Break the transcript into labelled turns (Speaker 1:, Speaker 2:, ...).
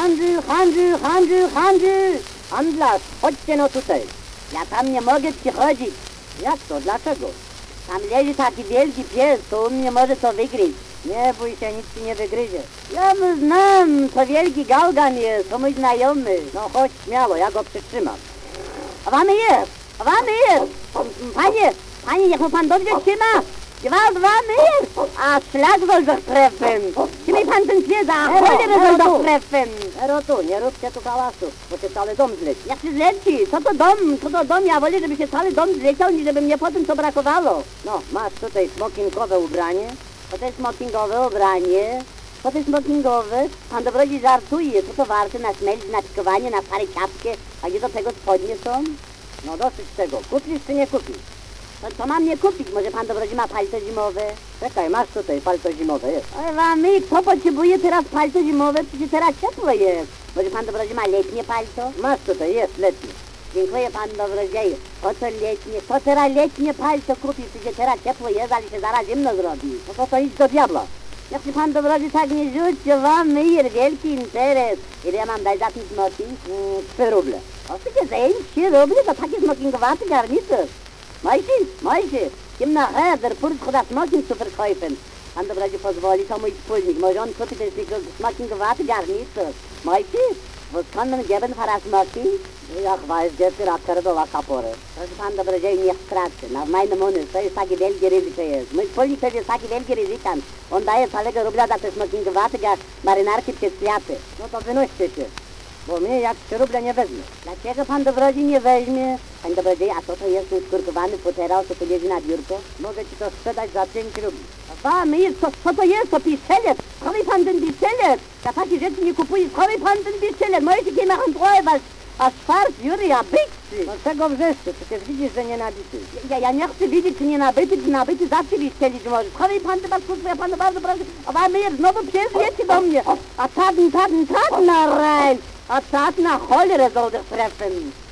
Speaker 1: Handlarz, chodźcie no tutaj. Ja tam nie mogę przychodzić. Jak to? Dlaczego? Tam leży taki wielki pies, to on nie może to wygryźć. Nie bój się, nic ci nie wygryzie. Ja go znam, to wielki gałgan jest, to mój znajomy. No chodź śmiało, ja go przytrzymam. A wam jest! Panie, niech mu pan dobrze trzyma! Gwałt wam jest! A szlak soll doch treffen! Trzymaj pan ten pies, a cholerę soll doch treffen! Erotu, nie róbcie tu hałasu, bo się cały dom zleci. Jak się zleci? Co to dom? Ja wolę, żeby się cały dom zleciał, niż żeby mnie potem co brakowało. No, masz tutaj smokingowe ubranie. To jest smokingowe ubranie. To jest smokingowe. Pan dobrodziej żartuje. Co to warte na śmierć, na czkowanie, na parę ciapkę? A gdzie do tego spodnie są? No dosyć tego. Kupisz czy nie kupisz? To mam nie kupić. Może pan dobrodziej ma palto zimowe? Czekaj, masz tutaj palto zimowe, jest. Ale wamy, kto potrzebuje teraz palto zimowe? Przecież teraz ciepło jest. Może pan dobrodziej ma letnie palto? Masz tutaj, jest letnie. Dziękuję pan dobrodzieju. Po co letnie? To teraz letnie palto kupi, przecież teraz ciepło jest, ale się zaraz zimno zrobi. No to idź do diabła. Jak się pan dobrodziej tak nie rzuci, wam myjer, wielki interes. Ile ja mam dać za ten smoking? 3 ruble. O, przecież za 3 ruble to taki smokingowaty garnitur. Mojsi, kim nachher der Furcht das Smoking zu verkaufen. Pan dobrodziej pozwoli, to mój wspólnik. Może on kupi ten smokingowaty garnitur. Mojsi, was kann man geben für das Smoking? Jak weiß, geht der Akkerdowa kapory. Proszę pan dobrodzieju, niech straci. Na moim munę, to jest taki wielki ryzyko jest. Mój wspólnik to jest taki wielki ryzykant. On daje całego rubla za te smokingowaty marynarki przez kwiaty. No to wynoście się. Bo mnie jak 3 ruble nie weźmie. Dlaczego pan dobrodziej nie weźmie? Panie dobrodziej, a co to jest ten skurkowany futerał, co tu leży na biurko? Mogę ci to sprzedać za 5 rubli. A my, co to jest? To pistolet! Schowaj pan ten pistolet! Za takie rzeczy nie kupuję, schowaj pan ten pistolet! Możecie się machen trochę, a szwarc, Jury, a byk! No czego wrzeszczy? Przecież widzisz, że nie nabity. Ja nie chcę widzieć, czy nie nabity zawsze wystrzelić może. Schowaj pan ten paskudstwo, ja panu bardzo proszę. A my znowu przyjeżdżacie do mnie. A tak na rein. A tak na cholerę soll dich treffen.